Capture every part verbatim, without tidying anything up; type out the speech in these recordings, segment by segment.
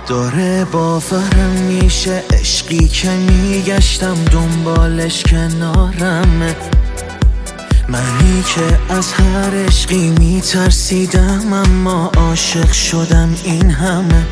داره باورم میشه عشقی که میگشتم دنبالش کنارمه، منی که از هر عشقی میترسیدم اما عاشق شدم این همه.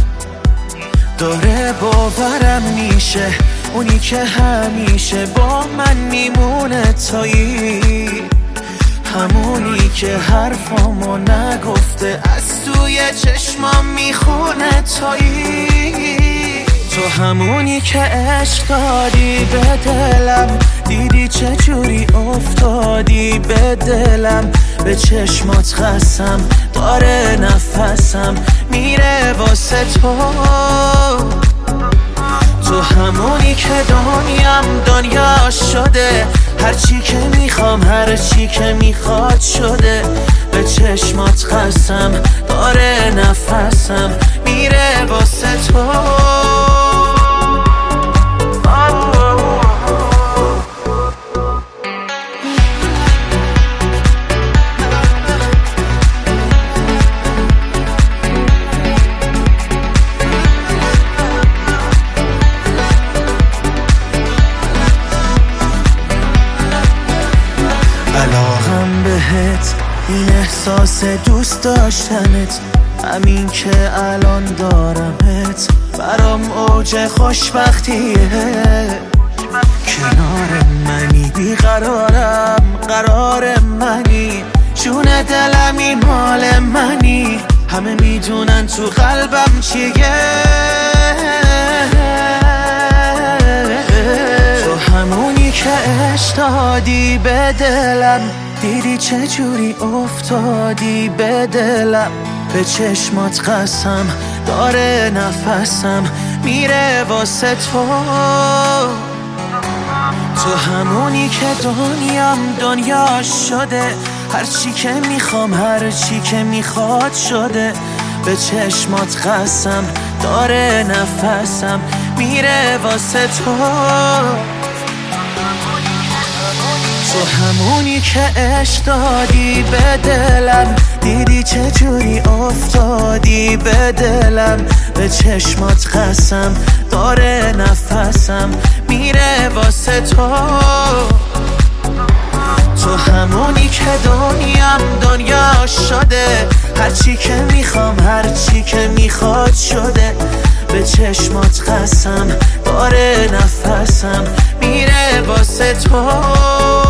داره باورم میشه اونی که همیشه با من میمونه تایی، همونی که حرفامو نگفته از توی چشمام میخونه تایی. تو همونی که عشق دادی به دلم، دیدی چجوری افتادی به دلم، به چشمات خستم داره نفسم میره واسه تو. تو همونی که دنیام دنیا شده، هرچی که میخوام هرچی که میخواد شده، به چشمات خستم داره نفسم میره واسه تو. علاقم بهت این احساس دوست داشتنت، همین که الان دارمت برام اوج خوشبختیه. کنار منی بیقرارم قرار منی، جون دلمی مال منی، همه میدونن تو قلبم چیه. تو همونی که عشق دادی به دلم، دیدی چجوری افتادی به دلم، به چشمات قسم داره نفسم میره واسه تو. تو همونی که دنیام دنیا شده، هرچی که میخوام هرچی که میخواد شده، به چشمات قسم داره نفسم میره واسه تو. تو همونی که عشق دادی به دلم، دیدی چجوری افتادی به دلم، به چشمات قسم داره نفسم میره واسه تو. تو همونی که دنیام دنیا شده، هرچی که میخوام هرچی که میخواد شده، به چشمات قسم داره نفسم میره واسه تو.